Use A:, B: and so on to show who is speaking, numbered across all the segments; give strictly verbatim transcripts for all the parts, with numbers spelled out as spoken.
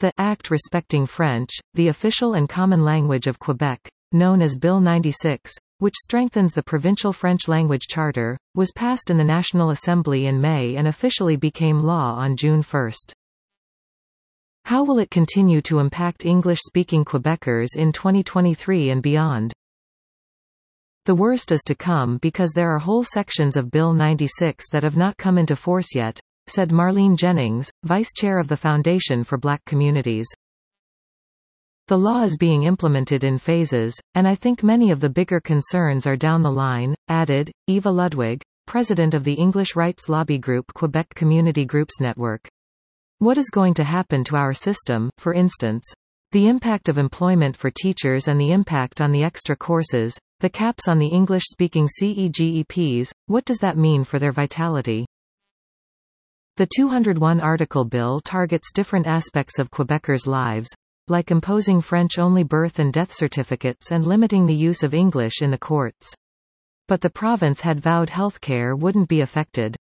A: The Act respecting French, the official and common language of Quebec, known as Bill ninety-six, which strengthens the provincial French language charter, was passed in the National Assembly in May and officially became law on June first. How will it continue to impact English-speaking Quebecers in twenty twenty-three and beyond? The worst is to come because there are whole sections of Bill ninety-six that have not come into force yet, said Marlene Jennings, vice chair of the Foundation for Black Communities. The law is being implemented in phases, and I think many of the bigger concerns are down the line, added Eva Ludwig, president of the English rights lobby group Quebec Community Groups Network. What is going to happen to our system, for instance? The impact of employment for teachers and the impact on the extra courses, the caps on the English-speaking C E G E Ps, what does that mean for their vitality? The two hundred one article bill targets different aspects of Quebecers' lives, like imposing French-only birth and death certificates and limiting the use of English in the courts. But the province had vowed healthcare wouldn't be affected.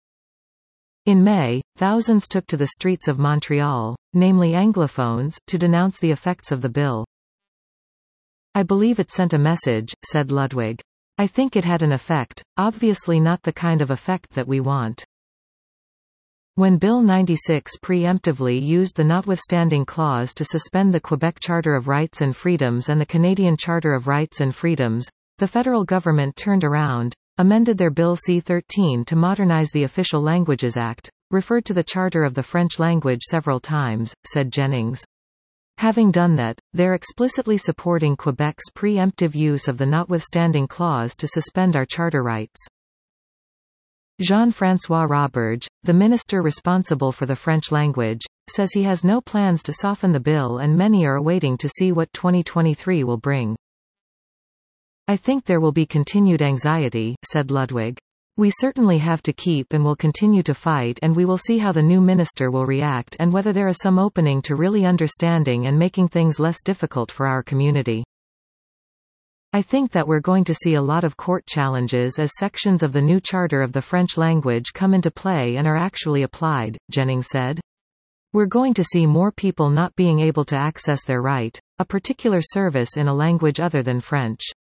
A: In May, thousands took to the streets of Montreal, namely Anglophones, to denounce the effects of the bill. I believe it sent a message, said Ludwig. I think it had an effect, obviously not the kind of effect that we want. When Bill ninety-six preemptively used the notwithstanding clause to suspend the Quebec Charter of Rights and Freedoms and the Canadian Charter of Rights and Freedoms, the federal government turned around, amended their Bill C thirteen to modernize the Official Languages Act, referred to the Charter of the French language several times, said Jennings. Having done that, they're explicitly supporting Quebec's preemptive use of the notwithstanding clause to suspend our charter rights. Jean-François Roberge, the minister responsible for the French language, says he has no plans to soften the bill and many are waiting to see what twenty twenty-three will bring. I think there will be continued anxiety, said Ludwig. We certainly have to keep and will continue to fight, and we will see how the new minister will react and whether there is some opening to really understanding and making things less difficult for our community. I think that we're going to see a lot of court challenges as sections of the new charter of the French language come into play and are actually applied, Jennings said. We're going to see more people not being able to access their right, a particular service in a language other than French.